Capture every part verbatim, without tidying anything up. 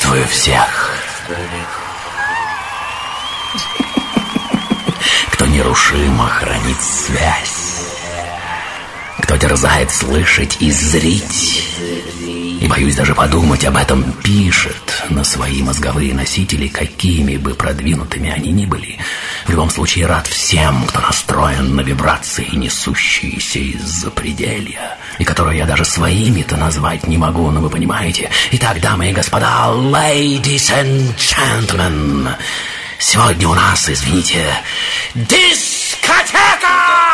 Приветствую всех, кто нерушимо хранит связь, кто дерзает слышать и зрить, и, боюсь даже подумать об этом, пишет на свои мозговые носители, какими бы продвинутыми они ни были. В любом случае, рад всем, кто настроен на вибрации, несущиеся из-за пределья, и которые я даже своими-то назвать не могу, но вы понимаете. Итак, дамы и господа, ladies and gentlemen, сегодня у нас, извините, дискотека!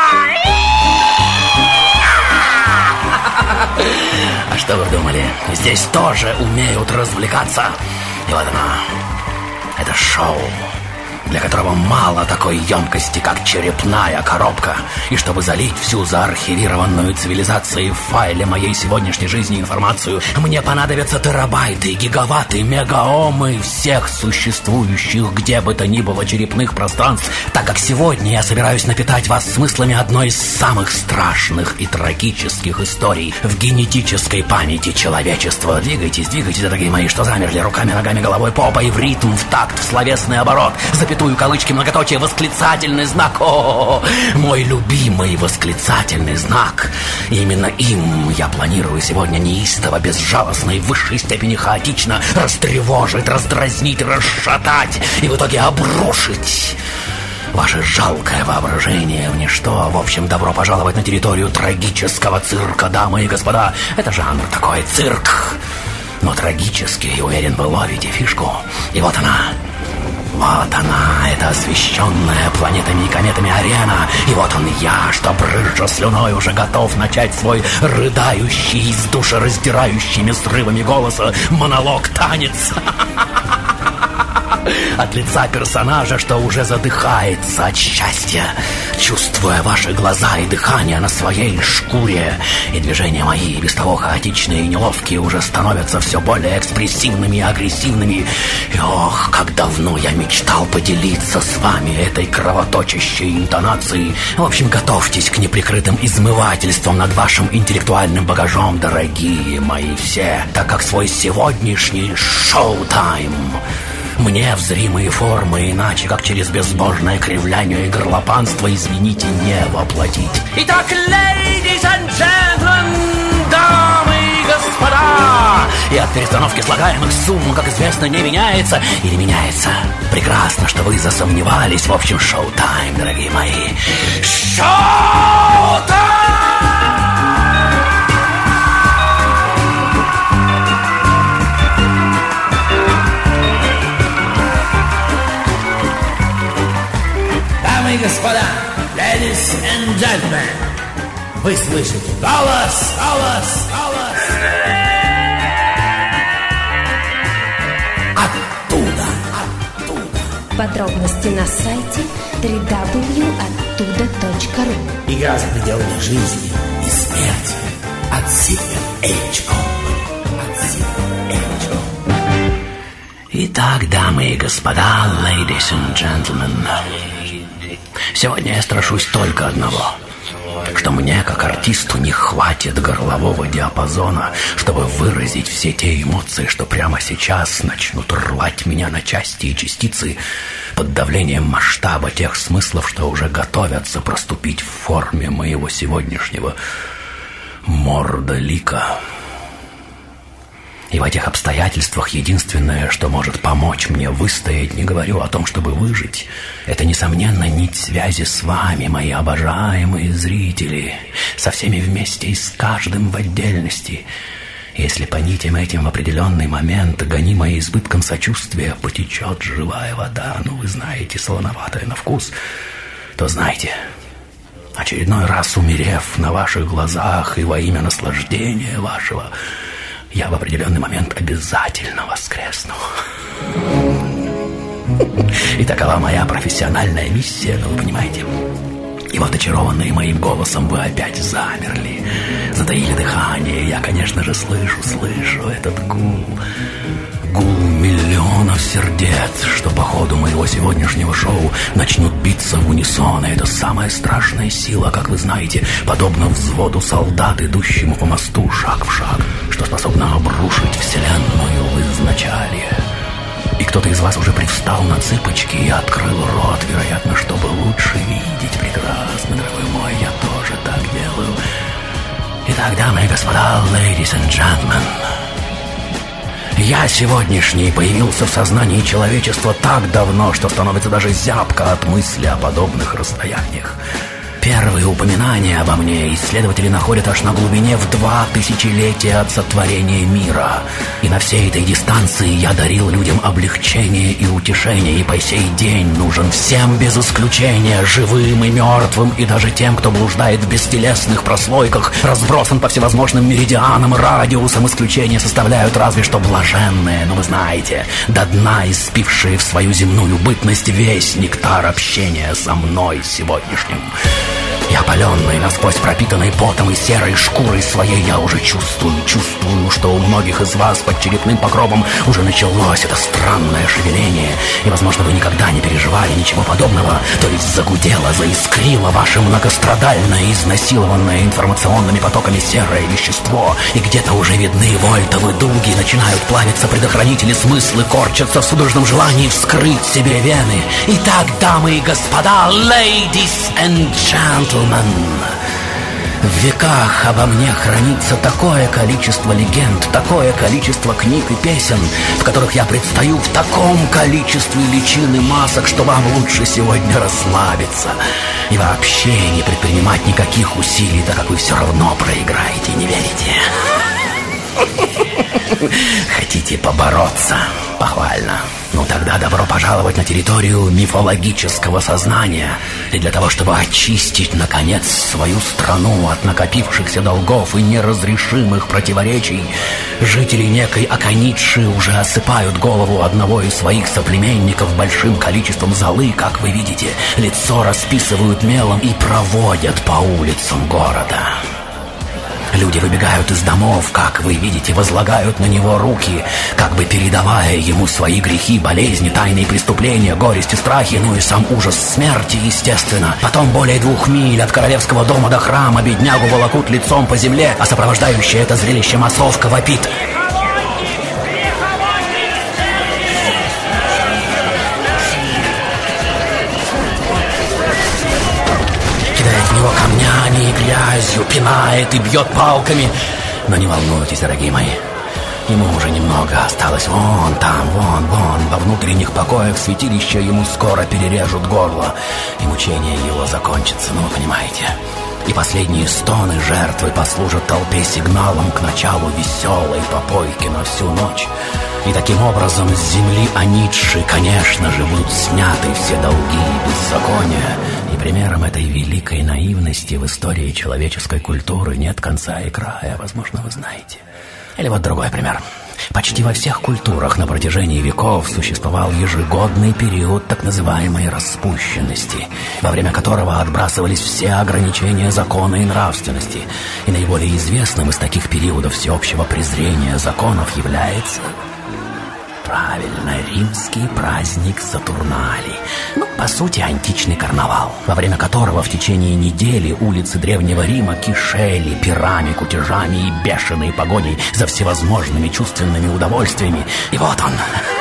А что вы думали? Здесь тоже умеют развлекаться. И вот она, это шоу, для которого мало такой емкости, как черепная коробка. И чтобы залить всю заархивированную цивилизацией в файле моей сегодняшней жизни информацию, мне понадобятся терабайты, гигаватты, мегаомы всех существующих где бы то ни было черепных пространств, так как сегодня я собираюсь напитать вас смыслами одной из самых страшных и трагических историй в генетической памяти человечества. Двигайтесь, двигайтесь, дорогие мои, что замерли руками, ногами, головой, попой, в ритм, в такт, в словесный оборот, запятую, кавычки, многоточие, восклицательный знак. О, мой любимый восклицательный знак. И именно им я планирую сегодня неистово, безжалостно и в высшей степени хаотично растревожить, раздразнить, расшатать и в итоге обрушить ваше жалкое воображение в ничто. В общем, добро пожаловать на территорию трагического цирка, дамы и господа. Это жанр такой, цирк, но трагический. Уверен, вы ловите фишку. И вот она. Вот она, эта освещенная планетами и кометами арена. И вот он я, что брызжа слюной, уже готов начать свой рыдающий с душераздирающими срывами голоса монолог-танец от лица персонажа, что уже задыхается от счастья, чувствуя ваши глаза и дыхание на своей шкуре. И движения мои, без того хаотичные и неловкие, уже становятся все более экспрессивными и агрессивными. И ох, как давно я мечтал поделиться с вами этой кровоточащей интонацией. В общем, готовьтесь к неприкрытым измывательствам над вашим интеллектуальным багажом, дорогие мои все, так как свой сегодняшний шоу-тайм мне в зримые формы, иначе как через безбожное кривляние и горлопанство, извините, не воплотить. Итак, ladies and gentlemen, дамы и господа, и от перестановки слагаемых сумма, как известно, не меняется или меняется. Прекрасно, что вы засомневались. В общем, шоу-тайм, дорогие мои. Шоу-тайм! Господа, ladies and gentlemen, вы слышите голос, голос, голос оттуда, оттуда. Подробности на сайте дабл ю дабл ю дабл ю оттуда точка ру. Игра за пределами жизни и смерти от Сильвер эйч Company. От Сильвер эйч Company. Итак, дамы и господа, ladies and gentlemen, сегодня я страшусь только одного, что мне, как артисту, не хватит горлового диапазона, чтобы выразить все те эмоции, что прямо сейчас начнут рвать меня на части и частицы под давлением масштаба тех смыслов, что уже готовятся проступить в форме моего сегодняшнего мордолика. И в этих обстоятельствах единственное, что может помочь мне выстоять, не говорю о том, чтобы выжить, это, несомненно, нить связи с вами, мои обожаемые зрители, со всеми вместе и с каждым в отдельности. Если по нитям этим в определенный момент, гонимая избытком сочувствия, потечет живая вода, ну, вы знаете, солоноватая на вкус, то знайте, очередной раз умерев на ваших глазах и во имя наслаждения вашего, я в определенный момент обязательно воскресну. И такова моя профессиональная миссия, ну вы понимаете. И вот, очарованные моим голосом, вы опять замерли, затаили дыхание. Я, конечно же, слышу, слышу этот гул. Гул миллионов сердец, что по ходу моего сегодняшнего шоу начнут биться в унисон. И это самая страшная сила, как вы знаете, подобно взводу солдат, идущему по мосту шаг в шаг, что способно обрушить вселенную в изначалие. И кто-то из вас уже привстал на цыпочки и открыл рот, вероятно, чтобы лучше видеть. Прекрасно, дорогой мой, я тоже так делаю. Итак, дамы и господа, ladies and gentlemen, я сегодняшний появился в сознании человечества так давно, что становится даже зябко от мысли о подобных расстояниях. Первые упоминания обо мне исследователи находят аж на глубине в два тысячелетия от сотворения мира. И на всей этой дистанции я дарил людям облегчение и утешение, и по сей день нужен всем без исключения, живым и мертвым, и даже тем, кто блуждает в бестелесных прослойках, разбросан по всевозможным меридианам, радиусам. Исключения составляют разве что блаженные, но вы знаете, до дна испившие в свою земную бытность весь нектар общения со мной сегодняшним. И опаленный, насквозь пропитанный потом и серой шкурой своей, я уже чувствую, чувствую, что у многих из вас под черепным покровом уже началось это странное шевеление. И, возможно, вы никогда не переживали ничего подобного, то есть загудело, заискрило ваше многострадальное, изнасилованное информационными потоками серое вещество. И где-то уже видны вольтовы дуги, начинают плавиться предохранители смыслы, корчатся в судорожном желании вскрыть себе вены. Итак, дамы и господа, ladies and gentlemen, в веках обо мне хранится такое количество легенд, такое количество книг и песен, в которых я предстаю в таком количестве личин и масок, что вам лучше сегодня расслабиться и вообще не предпринимать никаких усилий, так как вы все равно проиграете, не верите? Хотите побороться? Похвально. Ну тогда добро пожаловать на территорию мифологического сознания. И для того, чтобы очистить, наконец, свою страну от накопившихся долгов и неразрешимых противоречий, жители некой Аконитши уже осыпают голову одного из своих соплеменников большим количеством золы, как вы видите. Лицо расписывают мелом и проводят по улицам города. Люди выбегают из домов, как вы видите, возлагают на него руки, как бы передавая ему свои грехи, болезни, тайные преступления, горести, страхи, ну и сам ужас смерти, естественно. Потом более двух миль от королевского дома до храма беднягу волокут лицом по земле, а сопровождающее это зрелище массовка вопит: камнями и грязью, пинает и бьет палками. Но не волнуйтесь, дорогие мои, ему уже немного осталось. Вон там, вон, вон, во внутренних покоях святилища ему скоро перережут горло, и мучения его закончатся, ну вы понимаете. И последние стоны жертвы послужат толпе сигналом к началу веселой попойки на всю ночь. И таким образом с земли Анитши, конечно же, будут сняты все долги и беззакония. И примером этой великой наивности в истории человеческой культуры нет конца и края, возможно, вы знаете. Или вот другой пример. Почти во всех культурах на протяжении веков существовал ежегодный период так называемой распущенности, во время которого отбрасывались все ограничения закона и нравственности. И наиболее известным из таких периодов всеобщего презрения законов является... правильно, римский праздник Сатурналий. Ну, по сути, античный карнавал, во время которого в течение недели улицы Древнего Рима кишели пирами, кутежами и бешеной погоней за всевозможными чувственными удовольствиями. И вот он,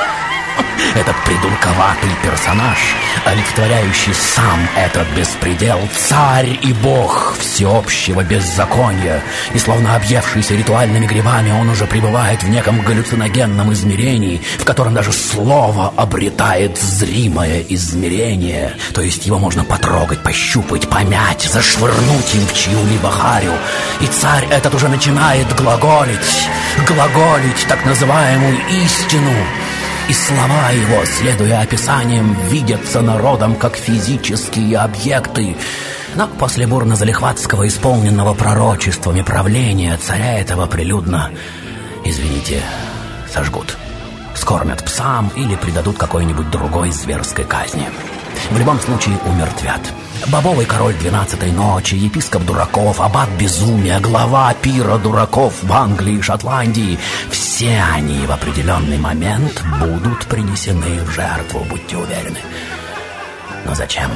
этот придурковатый персонаж, олицетворяющий сам этот беспредел, царь и бог всеобщего беззакония. И словно объевшийся ритуальными грибами, он уже пребывает в неком галлюциногенном измерении, в котором даже слово обретает зримое измерение. То есть его можно потрогать, пощупать, помять, зашвырнуть им в чью-либо харю. И царь этот уже начинает глаголить, глаголить так называемую истину. И слова его, следуя описаниям, видятся народом как физические объекты. Но после бурно-залихватского исполненного пророчествами правления царя этого прилюдно, извините, сожгут, скормят псам или предадут какой-нибудь другой зверской казни. В любом случае умертвят. Бобовый король двенадцатой ночи, епископ дураков, аббат безумия, глава пира дураков в Англии и Шотландии — все они в определенный момент будут принесены в жертву, будьте уверены. Но зачем?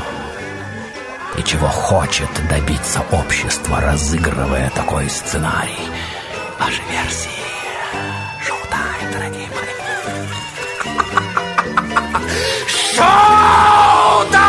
И чего хочет добиться общество, разыгрывая такой сценарий? Ваши версии. Шоу-тайм, дорогие мои. Шоу-тайм!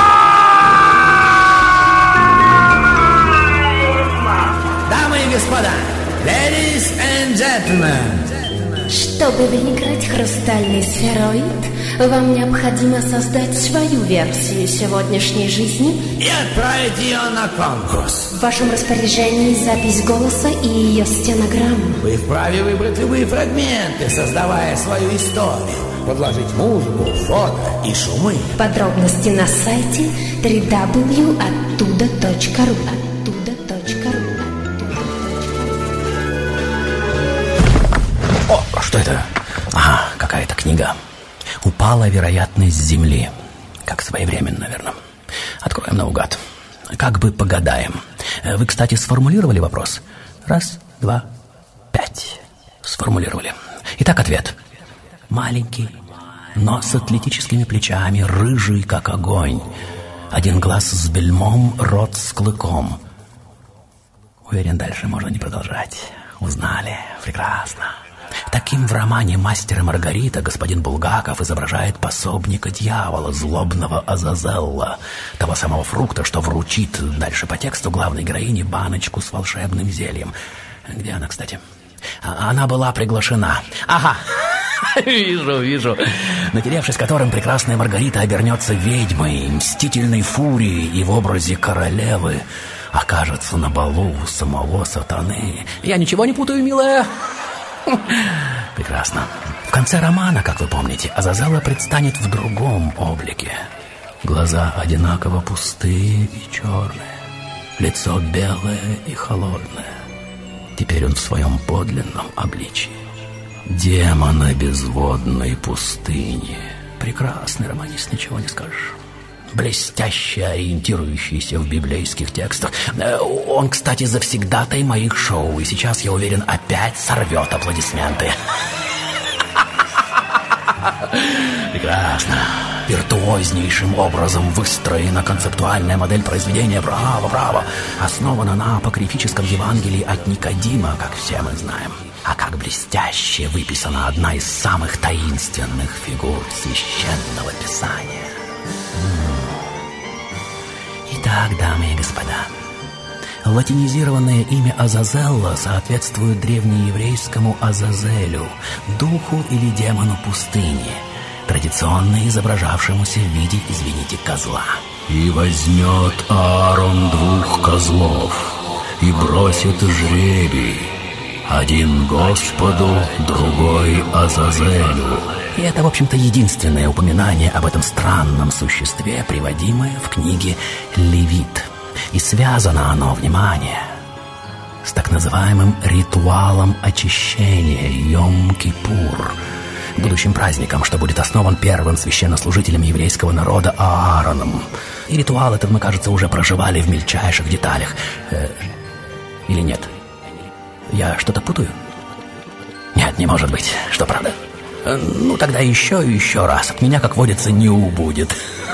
Дамы и господа, ladies and gentlemen. Чтобы выиграть хрустальный сфероид, вам необходимо создать свою версию сегодняшней жизни и отправить ее на конкурс. В вашем распоряжении запись голоса и ее стенограмму. Вы вправе выбрать любые фрагменты, создавая свою историю, подложить музыку, фото и шумы. Подробности на сайте дабл ю дабл ю дабл ю оттуда точка ру. Оттуда точка ру. О, что это? Ага, какая-то книга. «Упала вероятность Земли». Как своевременно, наверное. Откроем наугад. Как бы погадаем. Вы, кстати, сформулировали вопрос? Раз, два, пять. Сформулировали. Итак, ответ. Маленький, но с атлетическими плечами, рыжий, как огонь. Один глаз с бельмом, рот с клыком. Уверен, дальше можно не продолжать. Узнали. Прекрасно. Таким в романе «Мастер и Маргарита» господин Булгаков изображает пособника дьявола, злобного Азазелла, того самого фрукта, что вручит дальше по тексту главной героине баночку с волшебным зельем. Где она, кстати? Она была приглашена. Ага, вижу, вижу. Натеревшись которым, прекрасная Маргарита обернется ведьмой, мстительной фурией и в образе королевы окажется на балу самого сатаны. Я ничего не путаю, милая? Прекрасно. В конце романа, как вы помните, Азазелла предстанет в другом облике. Глаза одинаково пустые и черные, лицо белое и холодное. Теперь он в своем подлинном обличии. Демона безводной пустыни. Прекрасный романист, ничего не скажешь. Блестяще ориентирующийся в библейских текстах. Он, кстати, завсегдатай моих шоу, и сейчас, я уверен, опять сорвет аплодисменты. Прекрасно. Виртуознейшим образом выстроена концептуальная модель произведения. Браво, браво. Основана на апокрифическом Евангелии от Никодима, как все мы знаем. А как блестяще выписана одна из самых таинственных фигур священного писания. Итак, дамы и господа, латинизированное имя Азазелла соответствует древнееврейскому Азазелю, духу или демону пустыни, традиционно изображавшемуся в виде, извините, козла. «И возьмет Аарон двух козлов, и бросит жребий, один Господу, другой Азазелю». И это, в общем-то, единственное упоминание об этом странном существе, приводимое в книге «Левит». И связано оно, внимание, с так называемым ритуалом очищения Йом-Кипур, будущим праздником, что будет основан первым священнослужителем еврейского народа Аароном. И ритуал этот, мы, кажется, уже проживали в мельчайших деталях. Э, или нет? Я что-то путаю? Нет, не может быть. Что, правда? Ну, тогда еще и еще раз. От меня, как водится, не убудет.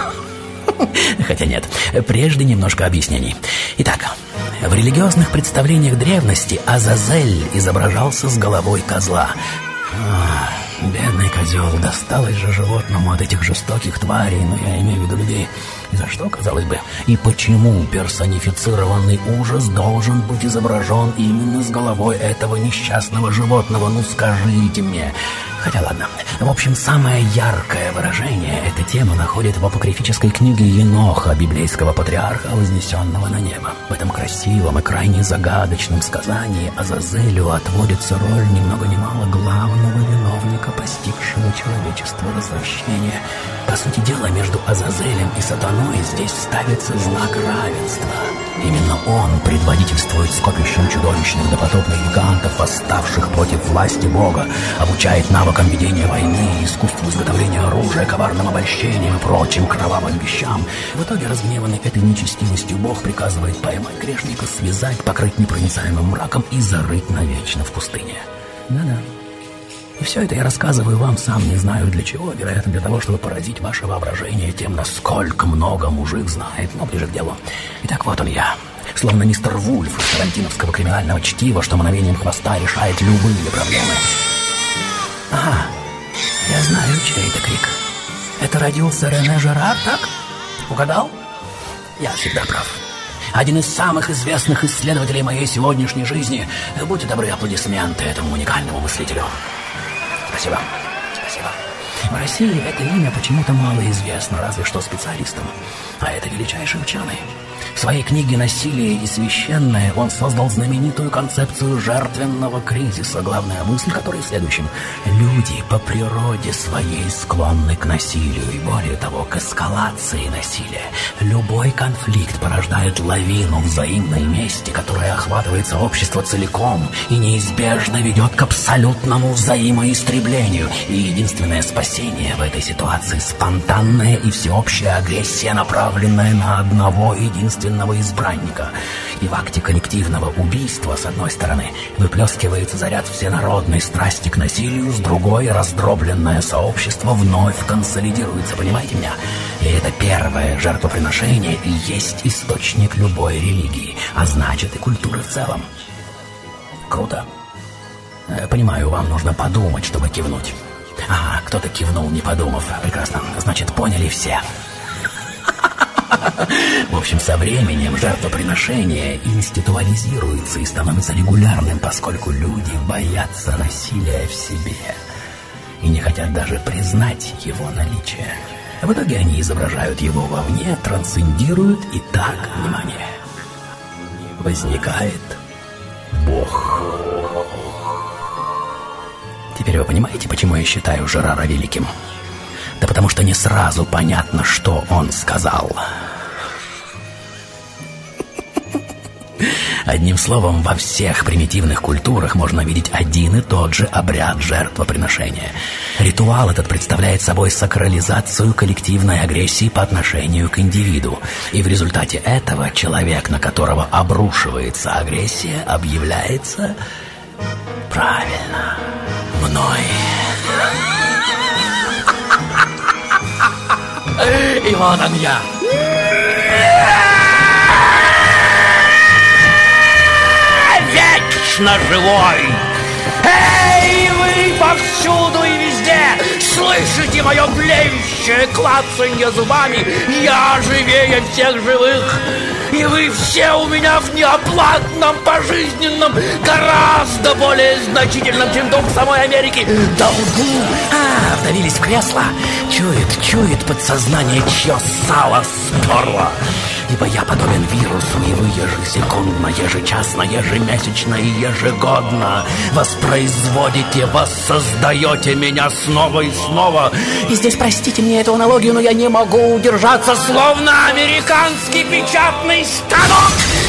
Хотя нет, прежде немножко объяснений. Итак, в религиозных представлениях древности Азазель изображался с головой козла. Ах, бедный козел, досталось же животному от этих жестоких тварей, но я имею в виду людей. И за что, казалось бы? И почему персонифицированный ужас должен быть изображен именно с головой этого несчастного животного? Ну, скажите мне. Хотя ладно. В общем, самое яркое выражение эта тема находит в апокрифической книге Еноха, библейского патриарха, вознесенного на небо. В этом красивом и крайне загадочном сказании Азазелю отводится роль ни много ни мало главного виновника, постигшего человечество развращения. По сути дела, между Азазелем и Сатаной здесь ставится знак равенства. Именно он предводительствует скопищем чудовищных допотопных гигантов, восставших против власти Бога, обучает навыкам ведения войны, искусству изготовления оружия, коварным обольщением и прочим кровавым вещам. В итоге, разгневанный этой нечестивостью, Бог приказывает поймать грешника, связать, покрыть непроницаемым мраком и зарыть навечно в пустыне. Да-да. И все это я рассказываю вам, сам не знаю для чего, вероятно, для того, чтобы поразить ваше воображение тем, насколько много мужик знает, но ближе к делу. Итак, вот он я, словно мистер Вульф из тарантиновского криминального чтива, что мгновением хвоста решает любые проблемы. Ага, я знаю, чей это крик. Это родился Рене Жерар, так? Угадал? Я всегда прав. Один из самых известных исследователей моей сегодняшней жизни. Будьте добры, аплодисменты этому уникальному мыслителю. Спасибо. Спасибо. В России это имя почему-то мало известно, разве что специалистам. А это величайший ученый. В своей книге «Насилие и священное» он создал знаменитую концепцию жертвенного кризиса, главная мысль которой в следующем. Люди по природе своей склонны к насилию и, более того, к эскалации насилия. Любой конфликт порождает лавину взаимной мести, которая охватывает сообщество целиком и неизбежно ведет к абсолютному взаимоистреблению. И единственное спасение в этой ситуации — спонтанная и всеобщая агрессия, направленная на одного единственного избранника. И в акте коллективного убийства, с одной стороны, выплескивается заряд всенародной страсти к насилию, с другой — раздробленное сообщество вновь консолидируется, понимаете меня? И это первое жертвоприношение и есть источник любой религии, а значит и культуры в целом. Круто. Понимаю, вам нужно подумать, чтобы кивнуть. Ага, кто-то кивнул, не подумав. Прекрасно. Значит, поняли все. В общем, со временем жертвоприношение институализируется и становится регулярным, поскольку люди боятся насилия в себе и не хотят даже признать его наличие. В итоге они изображают его вовне, трансцендируют, и так, внимание, возникает Бог. Теперь вы понимаете, почему я считаю Жерара великим? Да потому что не сразу понятно, что он сказал. Одним словом, во всех примитивных культурах можно видеть один и тот же обряд жертвоприношения. Ритуал этот представляет собой сакрализацию коллективной агрессии по отношению к индивиду. И в результате этого человек, на которого обрушивается агрессия, объявляется, правильно, мной. И вот он я. Вечно живой. Эй, вы повсюду и везде слышите мое блеющее клацанье зубами. Я живее всех живых. И вы все у меня в неоплатном, пожизненном, гораздо более значительном, чем долг самой Америки, долгу. А, вдавились в кресло. Чует, чует подсознание, чье сало сперло. Ибо я подобен вирусу, и вы ежесекундно, ежечасно, ежемесячно и ежегодно воспроизводите, воссоздаете меня снова и снова. И здесь, простите мне эту аналогию, но я не могу удержаться, словно американский печатный станок.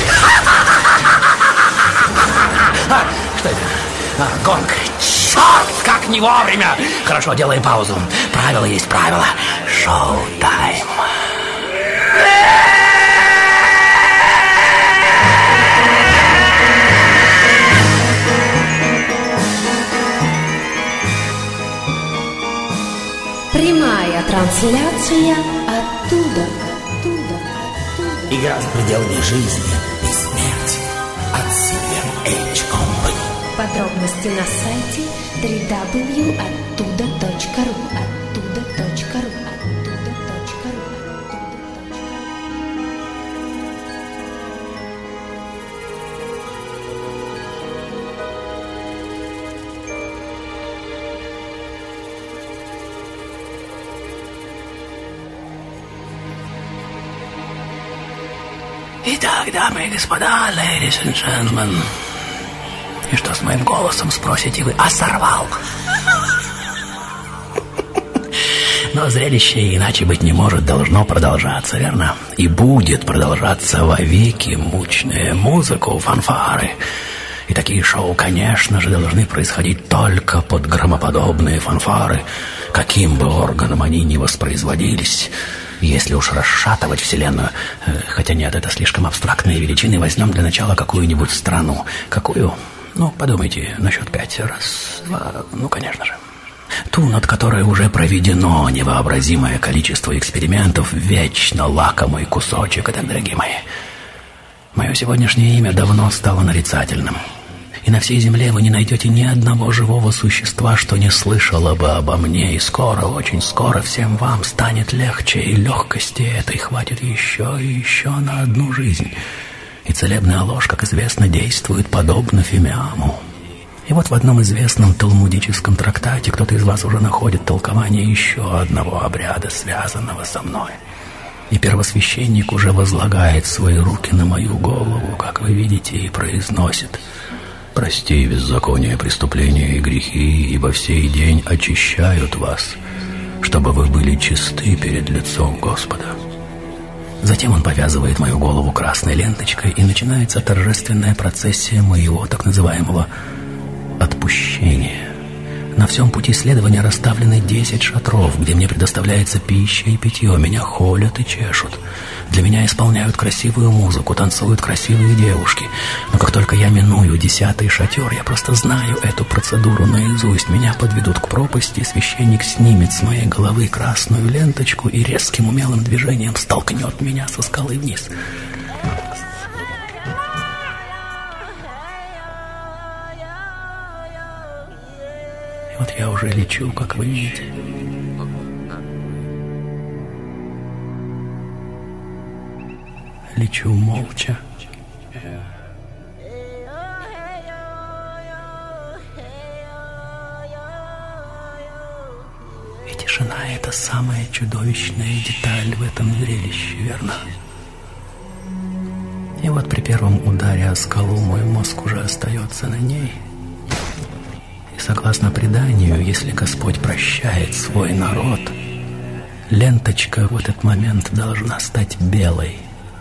А, что это? А, гонг. Черт, как не вовремя. Хорошо, делаем паузу. Правило есть правило. Шоу-тайм. Прямая трансляция оттуда, оттуда, оттуда. Игра с пределами жизни и смерти от Silver Age Company. Подробности на сайте дабл ю дабл ю дабл ю оттуда точка ру. Оттуда точка ру. Оттуда точка ру. Итак, дамы и господа, ladies and gentlemen. И что с моим голосом, спросите вы? А сорвал. Но зрелище иначе быть не может, должно продолжаться, верно? И будет продолжаться вовеки мучная музыка, фанфары. И такие шоу, конечно же, должны происходить только под громоподобные фанфары, каким бы органом они ни воспроизводились. Если уж расшатывать Вселенную, хотя нет, это слишком абстрактные величины, возьмем для начала какую-нибудь страну. Какую? Ну, подумайте, на счет пять. Раз, два, ну, конечно же. Ту, над которой уже проведено невообразимое количество экспериментов, вечно лакомый кусочек. Итак, дорогие мои, мое сегодняшнее имя давно стало нарицательным. И на всей земле вы не найдете ни одного живого существа, что не слышало бы обо мне. И скоро, очень скоро всем вам станет легче, и легкости этой хватит еще и еще на одну жизнь. И целебная ложь, как известно, действует подобно фимиаму. И вот в одном известном талмудическом трактате кто-то из вас уже находит толкование еще одного обряда, связанного со мной. И первосвященник уже возлагает свои руки на мою голову, как вы видите, и произносит: «Прости беззаконие, преступления и грехи, ибо сей день очищают вас, чтобы вы были чисты перед лицом Господа». Затем он повязывает мою голову красной ленточкой, и начинается торжественная процессия моего так называемого отпущения. На всем пути следования расставлены десять шатров, где мне предоставляется пища и питье. Меня холят и чешут. Для меня исполняют красивую музыку, танцуют красивые девушки. Но как только я миную десятый шатер, я просто знаю эту процедуру наизусть. Меня подведут к пропасти, священник снимет с моей головы красную ленточку и резким умелым движением столкнет меня со скалы вниз. И вот я уже лечу, как вы видите. Лечу молча. И тишина — это самая чудовищная деталь в этом зрелище, верно? И вот при первом ударе о скалу мой мозг уже остается на ней. И согласно преданию, если Господь прощает свой народ, ленточка в этот момент должна стать белой.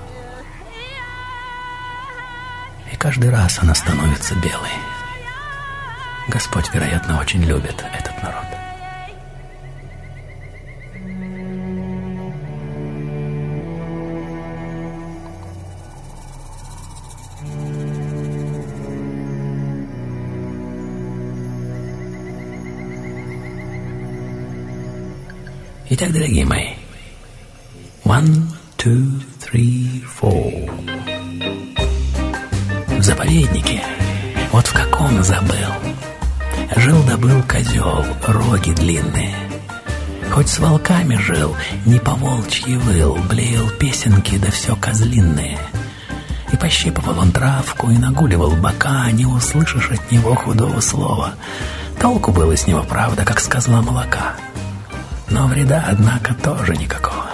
И каждый раз она становится белой. Господь, вероятно, очень любит этот народ. Итак, дорогие мои, one, two, three, four. В заповеднике, вот в каком забыл, жил да был козел, роги длинные. Хоть с волками жил, не по-волчьи выл, блеял песенки, да все козлинные. И пощипывал он травку, и нагуливал бока, не услышишь от него худого слова. Толку было с него, правда, как с козла молока. Но вреда, однако, тоже никакого.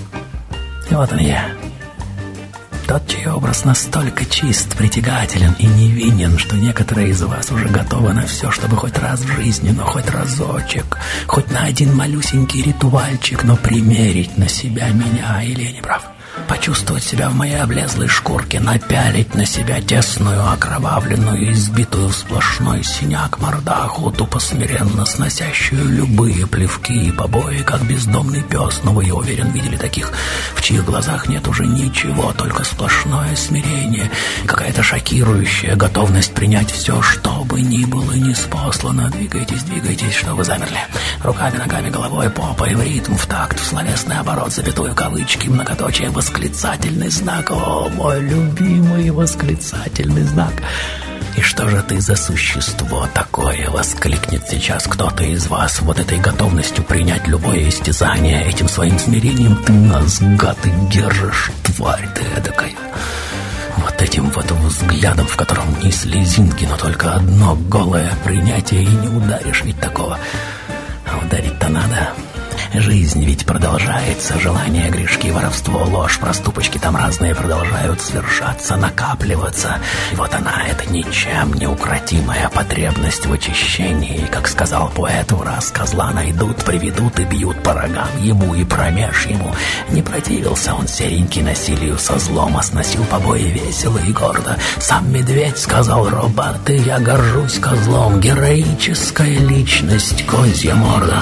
И вот он я. Тот, чей образ настолько чист, притягателен и невинен, что некоторые из вас уже готовы на все, чтобы хоть раз в жизни, но хоть разочек, хоть на один малюсенький ритуальчик, но примерить на себя меня, или я не прав? Почувствовать себя в моей облезлой шкурке, напялить на себя тесную, окровавленную, избитую в сплошной синяк мордаху, тупо смиренно сносящую любые плевки и побои, как бездомный пес. Но вы, я уверен, видели таких, в чьих глазах нет уже ничего, только сплошное смирение и какая-то шокирующая готовность принять все, что бы ни было ниспослано. Двигайтесь, двигайтесь, что вы замерли. Руками, ногами, головой, попой, в ритм, в такт, в словесный оборот, запятую, кавычки, многоточие, восклицательный знак. О, мой любимый восклицательный знак. И что же ты за существо такое? Воскликнет сейчас кто-то из вас вот этой готовностью принять любое истязание. Этим своим смирением ты нас, гад, и держишь, тварь ты эдакая. Вот этим вот взглядом, в котором ни слезинки, но только одно голое принятие, и не ударишь ведь такого. А ударить-то надо. Жизнь ведь продолжается, желания, грешки, воровство, ложь, проступочки там разные продолжают совершаться, накапливаться. И вот она, эта ничем неукротимая потребность в очищении. И, как сказал поэт, в раз козла найдут, приведут и бьют по рогам ему и промеж ему. Не противился он серенький насилию со злом, а сносил побои весело и гордо. Сам медведь сказал: робатый, я горжусь козлом, героическая личность, козья морда.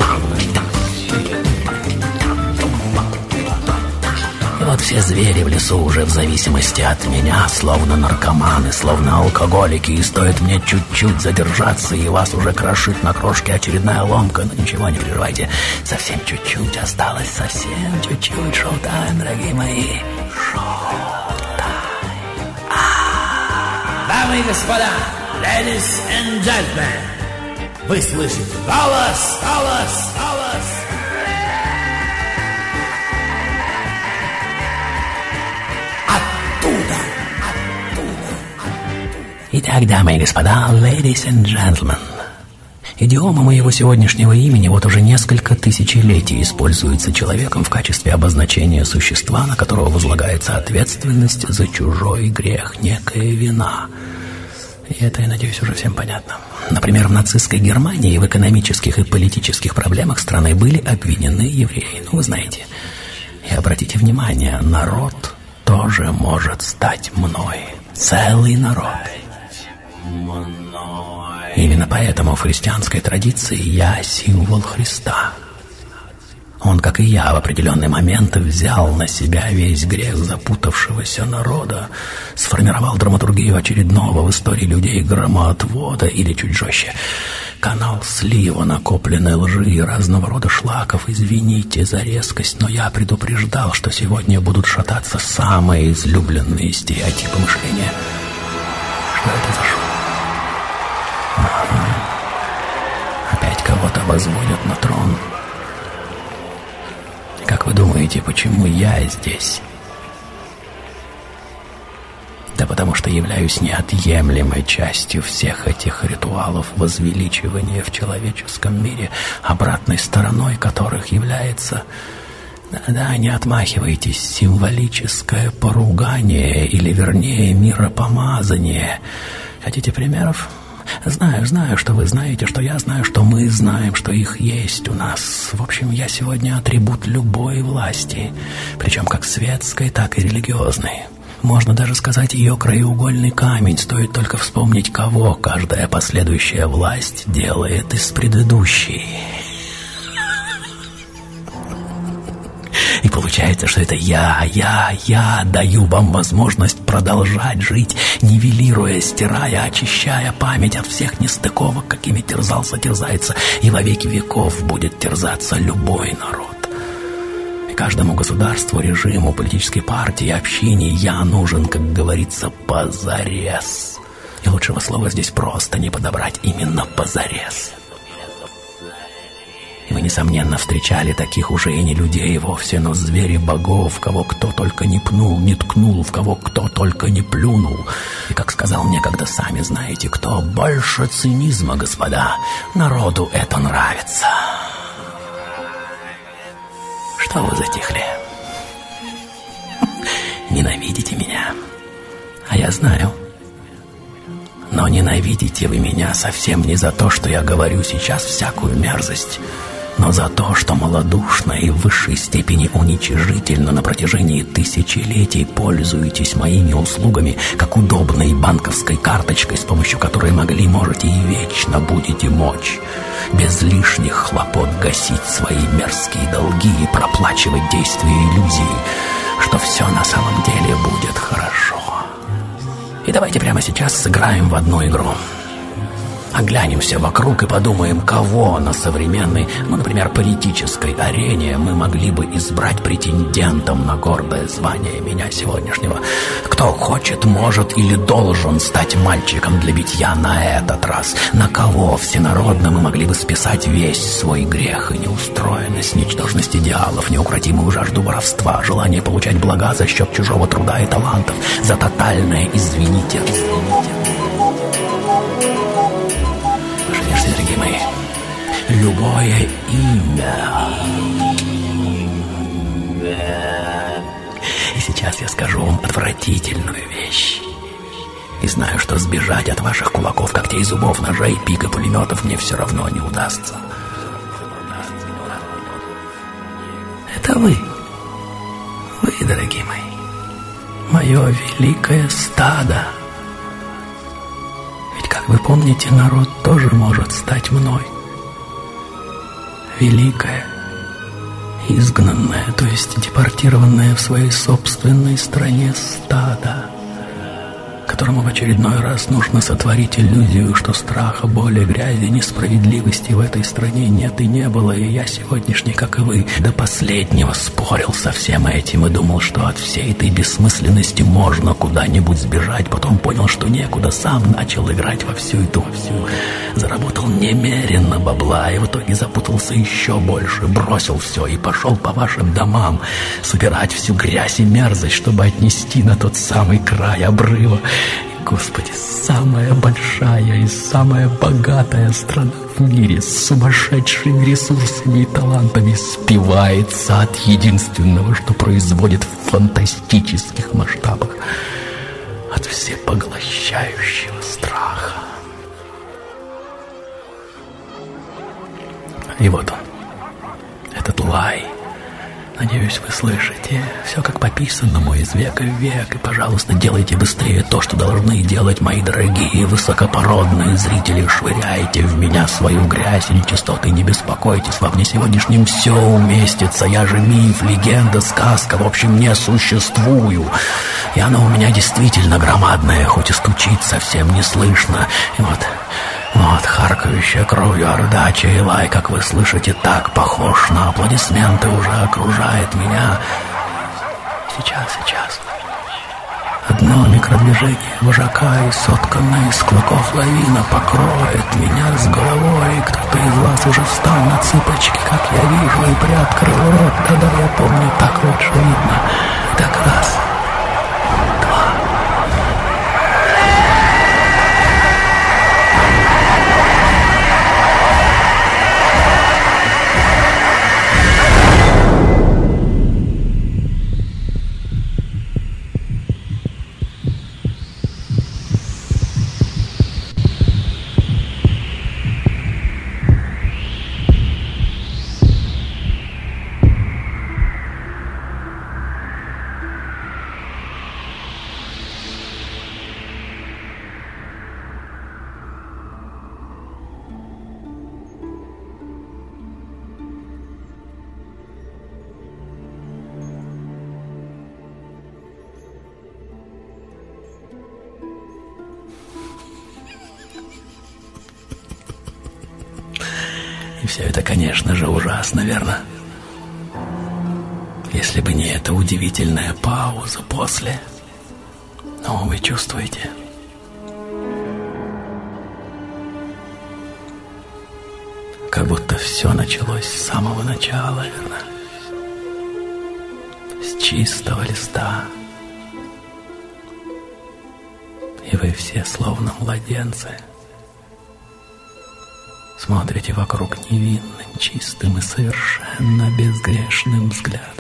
Вот все звери в лесу уже в зависимости от меня, словно наркоманы, словно алкоголики, и стоит мне чуть-чуть задержаться, и вас уже крошит на крошке очередная ломка. Но ничего, не переживайте, совсем чуть-чуть осталось, совсем чуть-чуть. Шоу-тайм, дорогие мои, шоу-тайм. Дамы и господа, Ladies and gentlemen, вы слышите голос, голос, голос. Оттуда, оттуда, оттуда. Итак, дамы и господа, ladies and gentlemen, идиома моего сегодняшнего имени вот уже несколько тысячелетий используется человеком в качестве обозначения существа, на которого возлагается ответственность за чужой грех, некая вина. И это, я надеюсь, уже всем понятно. Например, в нацистской Германии в экономических и политических проблемах страны были обвинены евреи. Ну, вы знаете. И обратите внимание, народ тоже может стать мной. Целый народ. Именно поэтому в христианской традиции я символ Христа. Он, как и я, в определенный момент взял на себя весь грех запутавшегося народа, сформировал драматургию очередного в истории людей громоотвода, или чуть жестче, канал слива накопленной лжи и разного рода шлаков. Извините за резкость, но я предупреждал, что сегодня будут шататься самые излюбленные стереотипы мышления. Что это за шум? Опять кого-то возводят на трон. Как вы думаете, почему я здесь? Да потому что являюсь неотъемлемой частью всех этих ритуалов возвеличивания в человеческом мире, обратной стороной которых является... Да, не отмахивайтесь, символическое поругание, или вернее миропомазание. Хотите примеров? Знаю, знаю, что вы знаете, что я знаю, что мы знаем, что их есть у нас. В общем, я сегодня атрибут любой власти, причем как светской, так и религиозной. Можно даже сказать, ее краеугольный камень, стоит только вспомнить, кого каждая последующая власть делает из предыдущей. И получается, что это я, я, я даю вам возможность продолжать жить, нивелируя, стирая, очищая память от всех нестыковок, какими терзался, терзается, и во веки веков будет терзаться любой народ. И каждому государству, режиму, политической партии, общине я нужен, как говорится, позарез. И лучшего слова здесь просто не подобрать, именно позарез. И вы, несомненно, встречали таких уже и не людей вовсе, но звери богов, кого кто только не пнул, не ткнул, в кого кто только не плюнул. И, как сказал некогда, сами знаете кто, больше цинизма, господа. Народу это нравится. Что вы затихли? Ненавидите меня? А я знаю. Но ненавидите вы меня совсем не за то, что я говорю сейчас всякую мерзость, но за то, что малодушно и в высшей степени уничижительно на протяжении тысячелетий пользуетесь моими услугами, как удобной банковской карточкой, с помощью которой могли, можете и вечно будете мочь без лишних хлопот гасить свои мерзкие долги и проплачивать действия иллюзии, что все на самом деле будет хорошо. И давайте прямо сейчас сыграем в одну игру. Оглянемся вокруг и подумаем, кого на современной, ну, например, политической арене мы могли бы избрать претендентом на гордое звание меня сегодняшнего. Кто хочет, может или должен стать мальчиком для битья на этот раз. На кого всенародно мы могли бы списать весь свой грех и неустроенность, ничтожность идеалов, неукротимую жажду воровства, желание получать блага за счет чужого труда и талантов, за тотальное «извините». Дорогие мои, любое имя. И сейчас я скажу вам отвратительную вещь. И знаю, что сбежать от ваших кулаков, когтей, зубов, ножей, пик и пулеметов мне все равно не удастся. Это вы. Вы, дорогие мои. Мое великое стадо. Как вы помните, народ тоже может стать мной. Великое, изгнанное, то есть депортированное в своей собственной стране стадо, которому в очередной раз нужно сотворить иллюзию, что страха, боли, грязи, несправедливости в этой стране нет и не было, и я сегодняшний, как и вы, до последнего спорил со всем этим и думал, что от всей этой бессмысленности можно куда-нибудь сбежать, потом понял, что некуда, сам начал играть во всю эту, во всю, заработал немерено бабла, и в итоге запутался еще больше, бросил все и пошел по вашим домам собирать всю грязь и мерзость, чтобы отнести на тот самый край обрыва. И, Господи, самая большая и самая богатая страна в мире с сумасшедшими ресурсами и талантами спивается от единственного, что производит в фантастических масштабах, от всепоглощающего страха. И вот он, этот лай. Надеюсь, вы слышите. Все как по писанному, из века в век. И, пожалуйста, делайте быстрее то, что должны делать мои дорогие высокопородные зрители. Швыряйте в меня свою грязь и нечистоты. Не беспокойтесь, во мне сегодняшнем все уместится. Я же миф, легенда, сказка. В общем, не существую. И оно у меня действительно громадное, хоть и стучит совсем не слышно. И вот... Вот, харкающая кровью орда, чей лай, как вы слышите, так похож на аплодисменты, уже окружает меня. Сейчас, сейчас. Одно микродвижение вожака и сотканная из клыков лавина покроет меня с головой. Кто-то из вас уже встал на цыпочки, как я вижу, и приоткрыл рот. Да-да, я помню, так лучше видно. Так раз. И все это, конечно же, ужасно, верно? Если бы не эта удивительная пауза после. Но вы чувствуете? Как будто все началось с самого начала, верно? С чистого листа. И вы все словно младенцы. Смотрите вокруг невинным, чистым и совершенно безгрешным взглядом.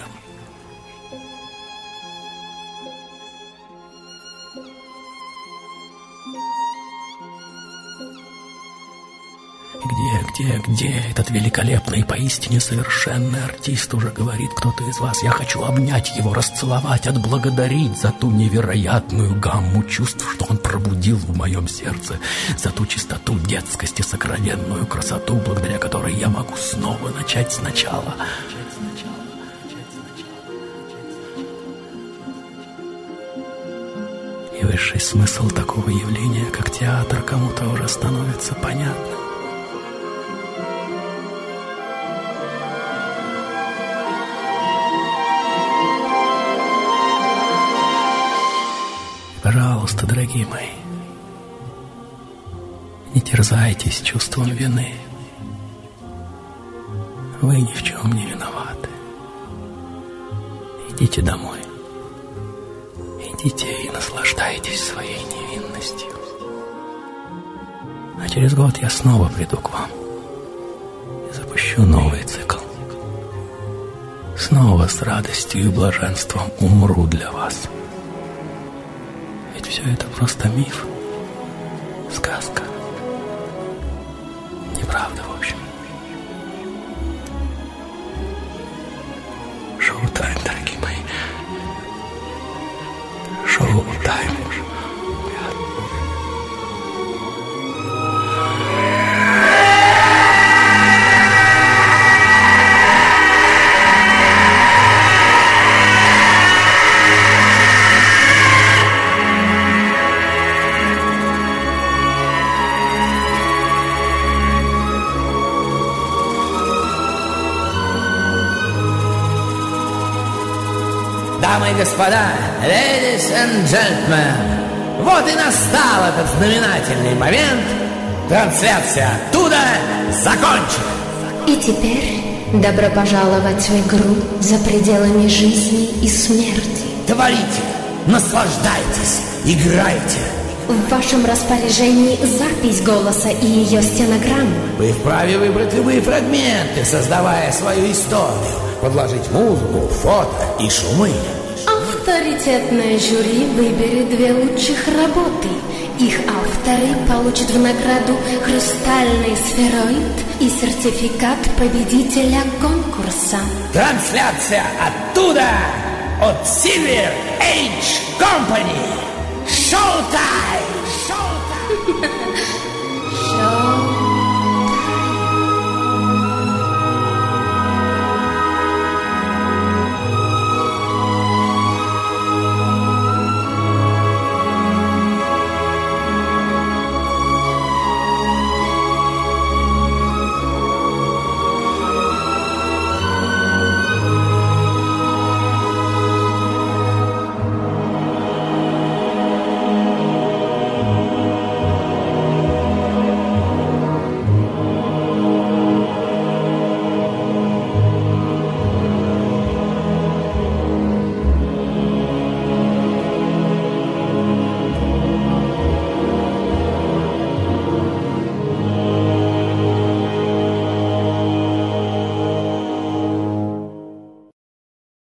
Где, где, где этот великолепный и поистине совершенный артист, уже говорит кто-то из вас. Я хочу обнять его, расцеловать, отблагодарить за ту невероятную гамму чувств, что он пробудил в моем сердце, за ту чистоту, детскость и сокровенную красоту, благодаря которой я могу снова начать сначала. И высший смысл такого явления, как театр, кому-то уже становится понятным. Пожалуйста, дорогие мои, не терзайтесь чувством вины. Вы ни в чем не виноваты. Идите домой. Идите и наслаждайтесь своей невинностью. А через год я снова приду к вам и запущу новый цикл. Снова с радостью и блаженством умру для вас. Все это просто миф, сказка. Неправда, в общем. Шоу-тайм, дорогие мои. Шоу-тайм. Дамы и господа, ladies and gentlemen, вот и настал этот знаменательный момент. Трансляция оттуда закончена. И теперь добро пожаловать в игру за пределами жизни и смерти. Творите, наслаждайтесь, играйте. В вашем распоряжении запись голоса и ее стенограмма. Вы вправе выбрать любые фрагменты, создавая свою историю, подложить музыку, фото и шумы. Авторитетное жюри выберет две лучших работы. Их авторы получат в награду хрустальный сфероид и сертификат победителя конкурса. Трансляция оттуда от Silver Age Company. Шоу!